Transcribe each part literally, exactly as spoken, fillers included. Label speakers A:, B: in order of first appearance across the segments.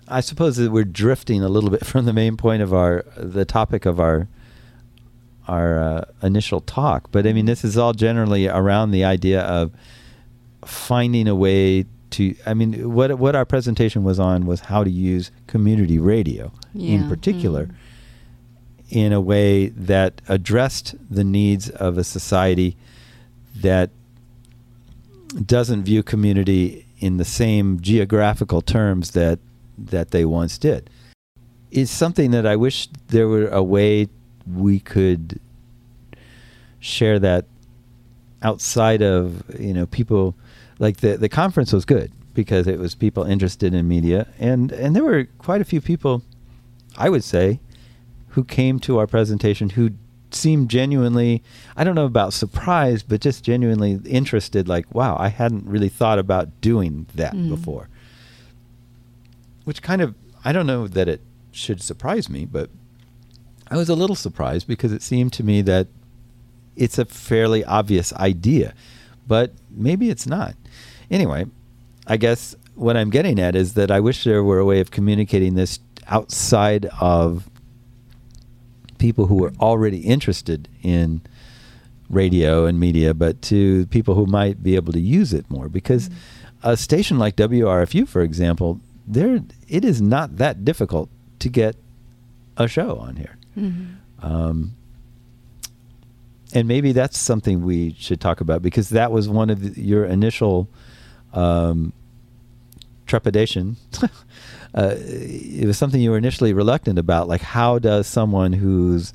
A: I suppose that we're drifting a little bit from the main point of our, the topic of our, our uh, initial talk. But I mean, this is all generally around the idea of finding a way to, I mean, what what our presentation was on was how to use community radio
B: yeah.
A: in particular
B: mm.
A: in a way that addressed the needs of a society that doesn't view community in the same geographical terms that that they once did. It's something that I wish there were a way we could share that outside of, you know, people. Like the, the conference was good because it was people interested in media, and, and there were quite a few people, I would say, who came to our presentation who seemed genuinely, I don't know about surprised, but just genuinely interested, like, wow, I hadn't really thought about doing that
B: mm.
A: before. Which kind of, I don't know that it should surprise me, but I was a little surprised because it seemed to me that it's a fairly obvious idea, but maybe it's not. Anyway, I guess what I'm getting at is that I wish there were a way of communicating this outside of people who were already interested in radio and media, but to people who might be able to use it more. Because mm-hmm. a station like W R F U, for example, there it is not that difficult to get a show on here.
B: Mm-hmm.
A: Um, and maybe that's something we should talk about, because that was one of the, your initial um, trepidation. uh, it was something you were initially reluctant about. Like, how does someone who's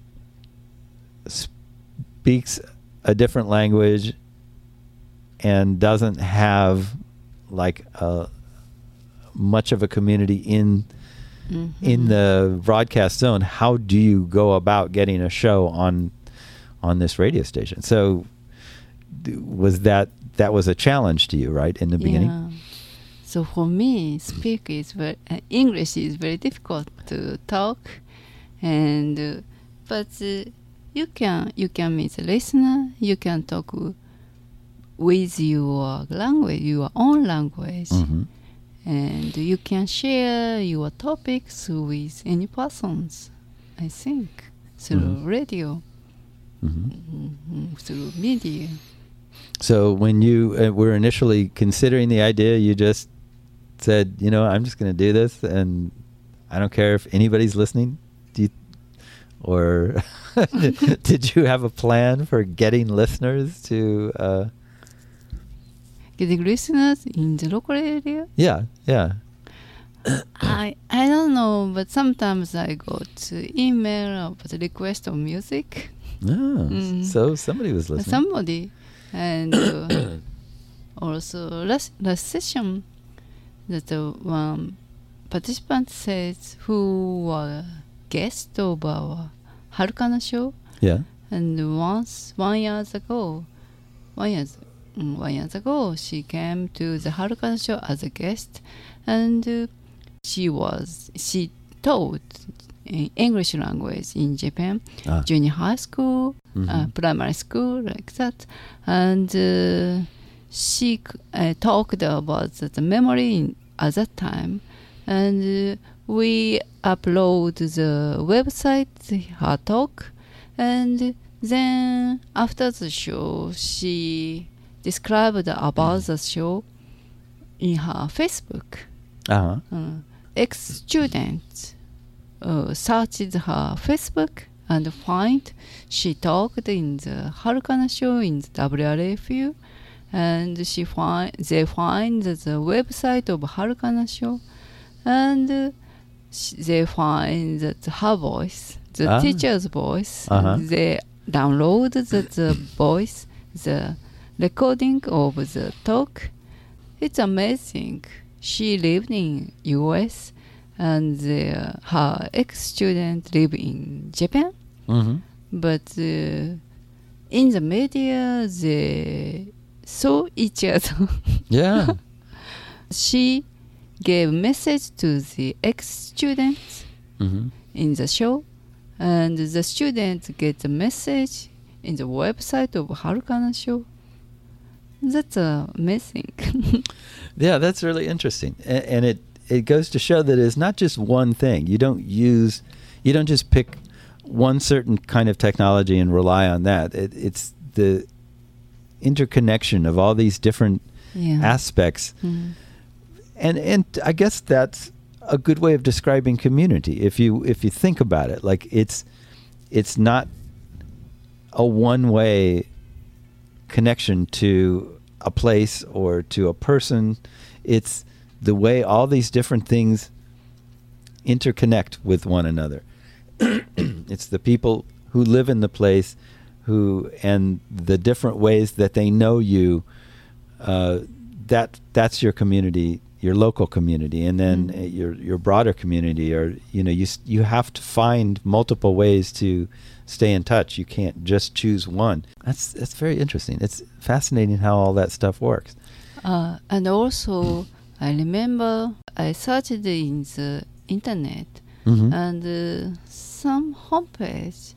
A: speaks a different language and doesn't have like a, much of a community in mm-hmm. in the broadcast zone, how do you go about getting a show on on this radio station? So was that that was a challenge to you, right, in the beginning?
B: Yeah. So for me, speak is very, uh, English is very difficult to talk, and uh, but uh, you can you can meet the listener. You can talk with your language, your own language,
A: Mm-hmm.
B: and you can share your topics with any persons. I think through
A: Mm-hmm.
B: radio,
A: Mm-hmm.
B: mm-hmm, through media.
A: So when you uh, were initially considering the idea, you just said, you know, I'm just going to do this, and I don't care if anybody's listening. Do you, or did you have a plan for getting listeners to? Uh,
B: Getting listeners in the local area?
A: yeah, yeah.
B: I I don't know, but sometimes I got email about the request of music.
A: Oh,
B: Mm.
A: so somebody was listening.
B: Somebody, and uh, also last last session, that uh, one participant says who were guest of our Harukana show,
A: Yeah.
B: and once one years ago, one years mm, one years ago, she came to the Harukana show as a guest, and uh, she was she taught in English language in Japan,
A: Ah.
B: junior high school,
A: Mhm.
B: uh, primary school, like that, and uh, she uh, talked about the, the memory in, at that time, and uh, we upload the website her talk, and then after the show she described about the show in her Facebook.
A: Uh-huh.
B: Uh, ex-student uh, searched her Facebook and find she talked in the Harukana show in the W R F U, and she find they find the website of Harukana show, and uh, sh- they find that her voice, the
A: Ah.
B: teacher's voice.
A: Uh-huh.
B: They download the, the voice, the recording of the talk. It's amazing. She lived in U S and uh, her ex-student live in Japan.
A: Mm-hmm.
B: But uh, in the media, they saw each other.
A: Yeah.
B: She gave message to the ex-students
A: Mm-hmm.
B: in the show, and the students get the message in the website of Harukana show. That's amazing.
A: Yeah, that's really interesting, and, and it it goes to show that it's not just one thing. You don't use, you don't just pick one certain kind of technology and rely on that. It, it's the interconnection of all these different
B: yeah.
A: aspects.
B: Mm.
A: And and I guess that's a good way of describing community. If you if you think about it, like it's it's not a one-way connection to a place or to a person. It's the way all these different things interconnect with one another. It's the people who live in the place, who and the different ways that they know you. Uh, that that's your community, your local community, and then mm. your your broader community. Or you know, you you have to find multiple ways to stay in touch. You can't just choose one. That's that's very interesting. It's fascinating how all that stuff works.
B: Uh, and also, I remember I searched in the internet,
A: mm-hmm.
B: and uh, some homepage.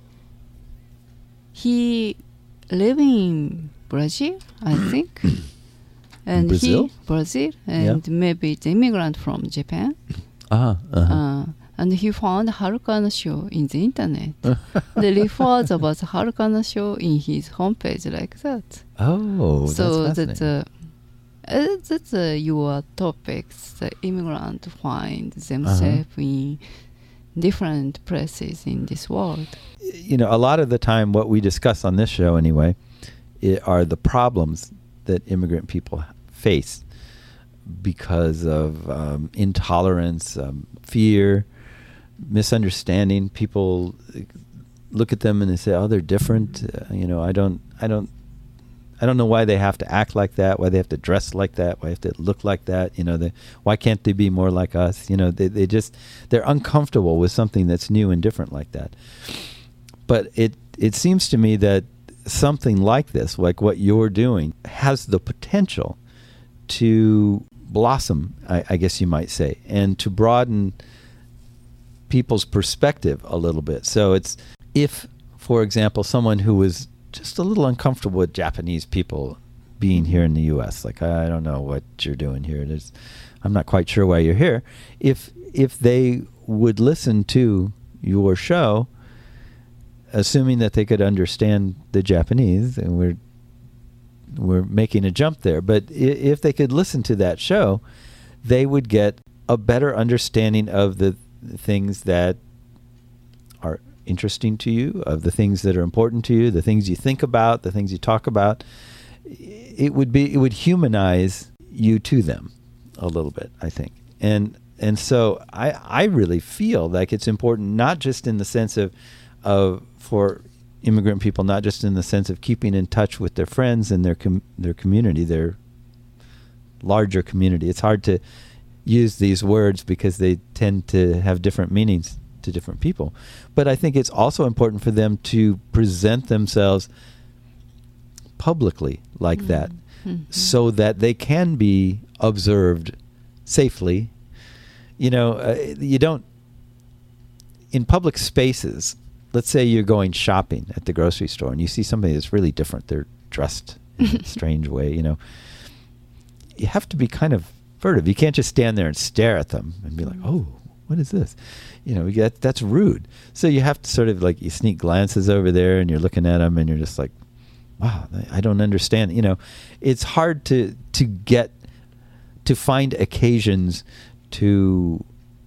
B: He living in Brazil, I think, and
A: Brazil?
B: he Brazil, and
A: yeah.
B: maybe the immigrant from Japan.
A: Uh-huh, uh-huh.
B: Uh, and he found Harukana show in the internet. They referred about the Harukana show in his homepage like that.
A: Oh,
B: so
A: that's
B: that's uh, uh, that's uh, your topics. The immigrant find themselves uh-huh. in different places in this world.
A: You know, a lot of the time, what we discuss on this show, anyway, it are the problems that immigrant people face because of um, intolerance, um, fear, misunderstanding. People look at them and they say, "Oh, they're different." Uh, you know, I don't, I don't, I don't know why they have to act like that. Why they have to dress like that. Why they have to look like that. You know, they, why can't they be more like us? You know, they they just they're uncomfortable with something that's new and different like that. But it it seems to me that something like this, like what you're doing, has the potential to blossom, I, I guess you might say, and to broaden people's perspective a little bit. So it's, if, for example, someone who was just a little uncomfortable with Japanese people being here in the U S, like, I don't know what you're doing here. There's, I'm not quite sure why you're here. If if they would listen to your show, assuming that they could understand the Japanese, and we're we're making a jump there, but if they could listen to that show, they would get a better understanding of the things that are interesting to you, of the things that are important to you, the things you think about, the things you talk about. It would be it would humanize you to them a little bit, I think. And and so I I really feel like it's important, not just in the sense of of for immigrant people, not just in the sense of keeping in touch with their friends and their com- their community, their larger community. It's hard to use these words because they tend to have different meanings to different people. But I think it's also important for them to present themselves publicly like mm-hmm. that, mm-hmm. so that they can be observed safely. You know, uh, you don't, in public spaces, let's say you're going shopping at the grocery store and you see somebody that's really different. They're dressed in a strange way, you know. You have to be kind of furtive. You can't just stand there and stare at them and be like, "Oh, what is this?" You know, that, that's rude. So you have to sort of like, you sneak glances over there and you're looking at them and you're just like, "Wow, I don't understand." You know, it's hard to to get, to find occasions to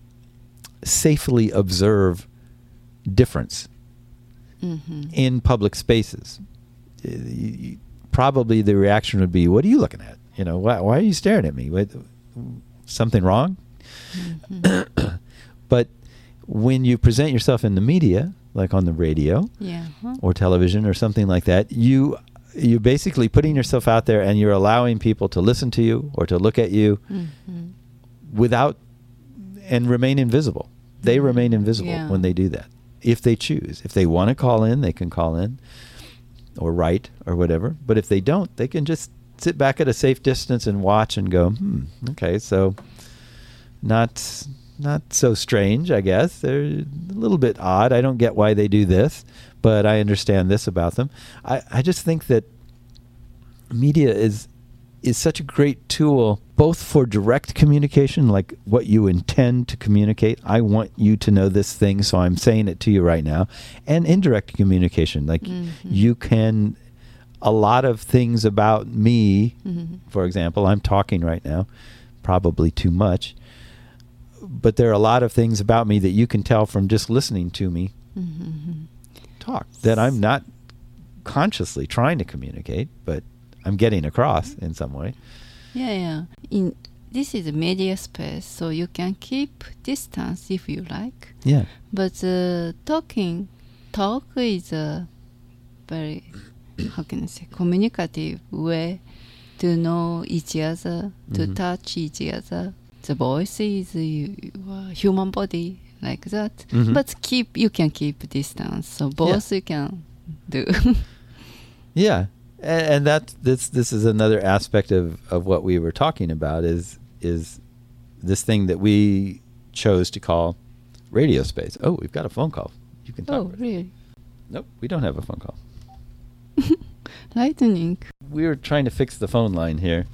A: safely observe difference mm-hmm. in public spaces. You, you, probably the reaction would be, "What are you looking at? You know, why, why are you staring at me? What, something wrong?" Mm-hmm. But when you present yourself in the media, like on the radio
B: yeah. huh.
A: or television or something like that, you you're basically putting yourself out there and you're allowing people to listen to you or to look at you mm-hmm. without, and remain invisible. They mm-hmm. remain invisible yeah. when they do that. If they choose. If they want to call in, they can call in or write or whatever. But if they don't, they can just sit back at a safe distance and watch and go, hmm, okay, so not not so strange, I guess. They're a little bit odd. I don't get why they do this, but I understand this about them. I, I just think that media is is such a great tool, both for direct communication, like what you intend to communicate. I want you to know this thing, so I'm saying it to you right now. And indirect communication, like mm-hmm. you can, a lot of things about me, mm-hmm. for example, I'm talking right now, probably too much, but there are a lot of things about me that you can tell from just listening to me mm-hmm. talk, that I'm not consciously trying to communicate, but I'm getting across in some way.
B: Yeah, yeah. In this is a media space, so you can keep distance if you like.
A: Yeah.
B: But uh, talking, talk is a very, how can I say, communicative way to know each other, to mm-hmm. touch each other. The voice is your human body, like that. Mm-hmm. But keep you can keep distance, so both yeah. you can do.
A: Yeah. And, and that this this is another aspect of, of what we were talking about is is this thing that we chose to call radio space. Oh, we've got a phone call. You can talk.
B: Oh,
A: about
B: really?
A: It. Nope, we don't have a phone call.
B: Lightning.
A: We were trying to fix the phone line here,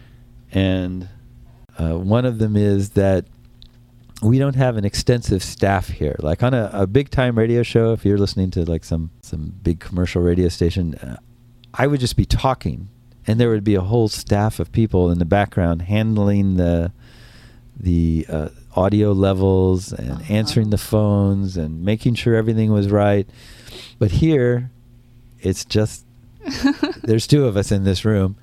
A: and uh, one of them is that we don't have an extensive staff here. Like on a, a big time radio show, if you're listening to like some some big commercial radio station, uh, I would just be talking, and there would be a whole staff of people in the background handling the the uh, audio levels and uh-huh. answering the phones and making sure everything was right. But here, it's just there's two of us in this room,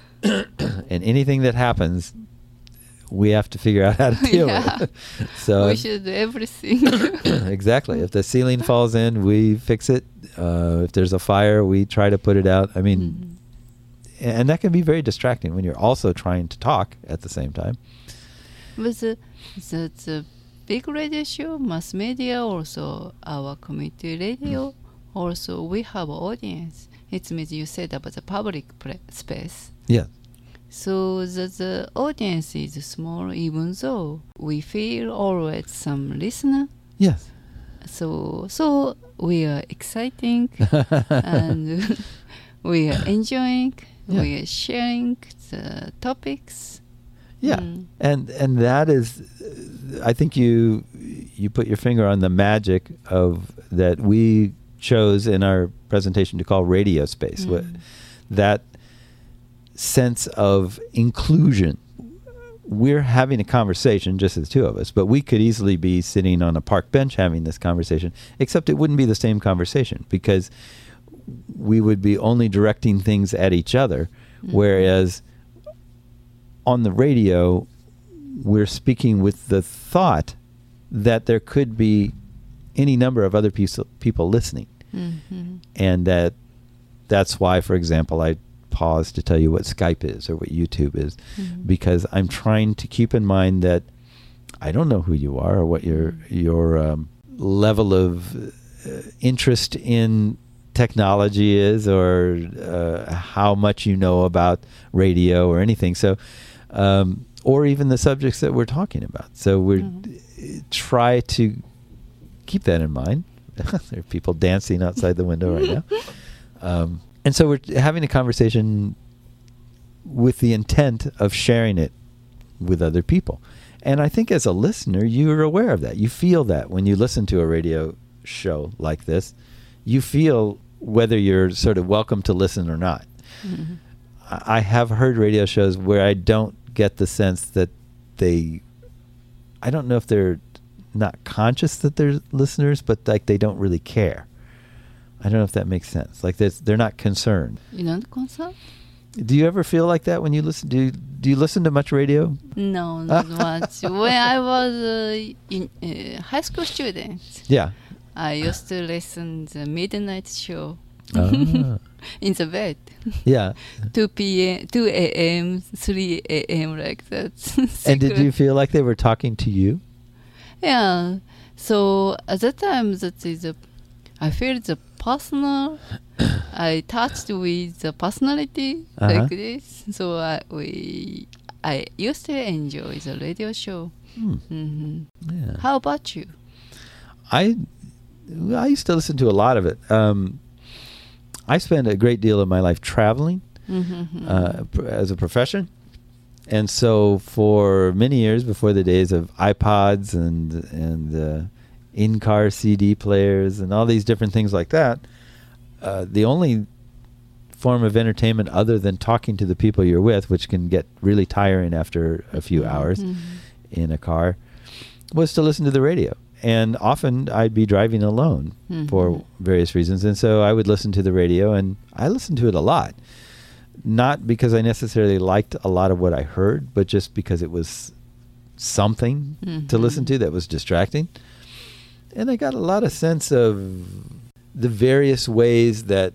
A: and anything that happens, we have to figure out how to deal yeah. with it. So
B: we should do everything.
A: Exactly. If the ceiling falls in, we fix it. Uh, if there's a fire, we try to put it out. I mean, mm-hmm. and that can be very distracting when you're also trying to talk at the same time.
B: But the, the, the big radio show, mass media, also our community radio, mm. also we have audience. It means you said about the public pre- space.
A: Yeah.
B: So the, the audience is small, even though we feel always some listener.
A: Yes.
B: So so we are exciting and we are enjoying. Yeah. We are sharing the topics.
A: Yeah, mm. and and that is, I think you you put your finger on the magic of that we chose in our presentation to call radio space. Mm. What, that sense of inclusion. We're having a conversation, just the two of us, but we could easily be sitting on a park bench having this conversation, except it wouldn't be the same conversation because we would be only directing things at each other, mm-hmm. whereas on the radio, we're speaking with the thought that there could be any number of other people people listening. Mm-hmm. And that that's why, for example, I pause to tell you what Skype is or what YouTube is, mm-hmm. because I'm trying to keep in mind that I don't know who you are or what your your um, level of uh, interest in technology is, or uh, how much you know about radio or anything. So, um, or even the subjects that we're talking about. So we mm-hmm. try to keep that in mind. There are people dancing outside the window right now. Um, and so we're having a conversation with the intent of sharing it with other people. And I think as a listener, you're aware of that. You feel that when you listen to a radio show like this, you feel whether you're sort of welcome to listen or not. Mm-hmm. I have heard radio shows where I don't get the sense that they, I don't know if they're not conscious that they're listeners, but like they don't really care. I don't know if that makes sense. Like they're not concerned.
B: You're not concerned?
A: Do you ever feel like that when you listen? Do you, do you listen to much radio?
B: No, not much. When I was uh, in uh, high school student,
A: yeah,
B: I used to listen to the midnight show
A: ah.
B: in the bed.
A: Yeah,
B: two p.m., two a.m., three a.m. like that.
A: And did you feel like they were talking to you?
B: Yeah. So at that time, that is a, I feel the personal. I touched with the personality uh-huh. like this. So I we I used to enjoy the radio show. Hmm. Mm-hmm. Yeah. How about you?
A: I I used to listen to a lot of it. Um, I spent a great deal of my life traveling,
B: Mm-hmm.
A: uh, pr- as a profession. And so for many years before the days of iPods and and uh, in-car C D players and all these different things like that, uh, the only form of entertainment other than talking to the people you're with, which can get really tiring after a few hours
B: Mm-hmm.
A: in a car, was to listen to the radio. And often I'd be driving alone
B: Mhm.
A: for various reasons. And so I would listen to the radio, and I listened to it a lot. Not because I necessarily liked a lot of what I heard, but just because it was something to
B: Mhm.
A: listen to that was distracting. And I got a lot of sense of the various ways that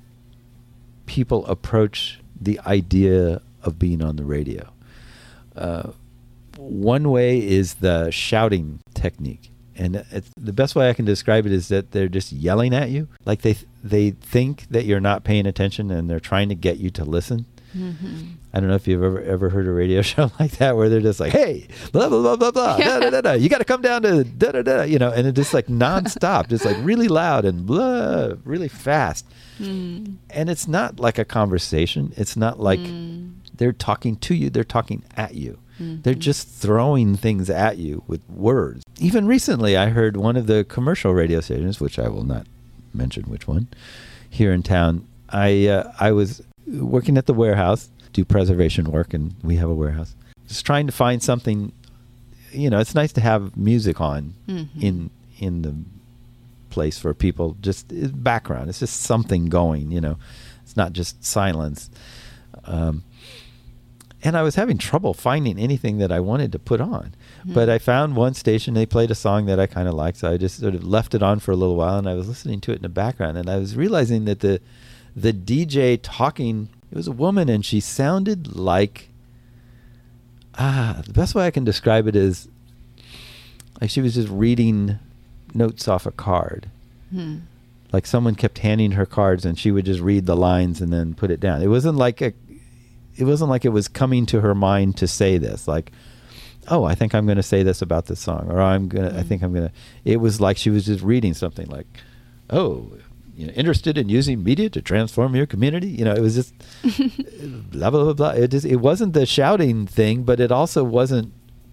A: people approach the idea of being on the radio. Uh, one way is the shouting technique. And it's, the best way I can describe it is that they're just yelling at you. Like they th- they think that you're not paying attention, and they're trying to get you to listen.
B: Mm-hmm.
A: I don't know if you've ever ever heard a radio show like that where they're just like, hey, blah, blah, blah, blah, blah, da, da, da, da. You got to come down to da, da, da, you know, and it's just like nonstop, just like really loud and blah, really fast.
B: Mm.
A: And it's not like a conversation. It's not like
B: Mm.
A: they're talking to you. They're talking at you.
B: Mhm.
A: They're just throwing things at you with words. Even recently, I heard one of the commercial radio stations, which I will not mention which one, here in town. I uh, I was working at the warehouse, do preservation work, and we have a warehouse. Just trying to find something. You know, it's nice to have music on
B: Mhm.
A: in in the place for people. Just it's background. It's just something going. You know, it's not just silence. Um, And I was having trouble finding anything that I wanted to put on.
B: Mhm.
A: But I found one station, they played a song that I kind of liked, so I just sort of left it on for a little while, and I was listening to it in the background, and I was realizing that the the D J talking, it was a woman, and she sounded like, ah, the best way I can describe it is, like she was just reading notes off a card.
B: Mm.
A: Like someone kept handing her cards, and she would just read the lines and then put it down. It wasn't like a It wasn't like it was coming to her mind to say this, like, oh, I think I'm going to say this about this song, or I'm going to, I
B: Mm.
A: think I'm going to, it was like she was just reading something like, oh, you know, interested in using media to transform your community. You know, it was just blah, blah, blah, blah. It just, it wasn't the shouting thing, but it also wasn't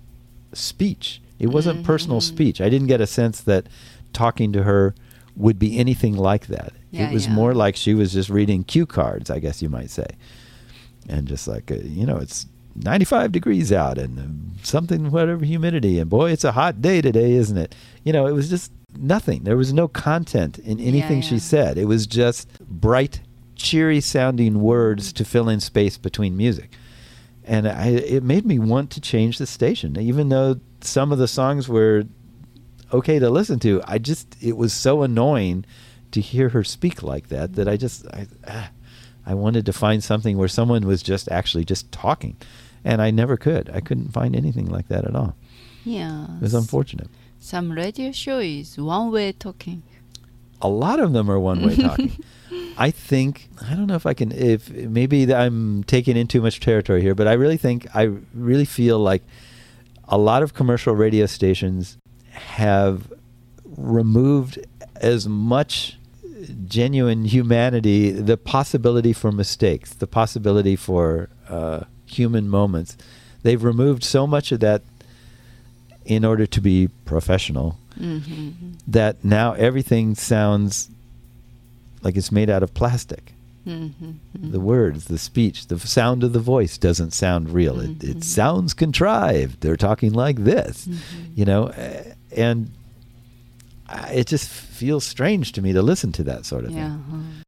A: speech. It wasn't personal
B: Mhm.
A: speech. I didn't get a sense that talking to her would be anything like that.
B: Yeah,
A: it was
B: yeah.
A: more like she was just reading cue cards, I guess you might say. And just like, uh, you know, it's ninety-five degrees out and uh, something, whatever humidity. And boy, it's a hot day today, isn't it? You know, it was just nothing. There was no content in anything
B: Yeah,
A: she
B: yeah.
A: said. It was just bright, cheery sounding words to fill in space between music. And I, it made me want to change the station, even though some of the songs were okay to listen to. I just, it was so annoying to hear her speak like that, that I just, I, ah, I wanted to find something where someone was just actually just talking, and I never could. I couldn't find anything like that at all.
B: Yeah.
A: It was unfortunate.
B: Some radio show is one way talking.
A: A lot of them are one-way talking. I think, I don't know if I can, if maybe that I'm taking in too much territory here, but I really think, I really feel like a lot of commercial radio stations have removed as much genuine humanity, the possibility for mistakes, the possibility for uh, human moments. They've removed so much of that in order to be professional,
B: Mm-hmm.
A: that now everything sounds like it's made out of plastic.
B: Mm-hmm.
A: The words, the speech, the sound of the voice doesn't sound real. It,
B: Mhm.
A: it sounds contrived. They're talking like this,
B: Mhm.
A: you know, uh, and I- it just feels strange to me to listen to that sort of
B: Yeah.
A: thing.
B: uh-huh.